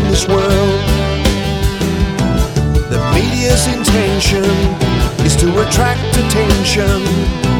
this world. The media's intention is to attract attention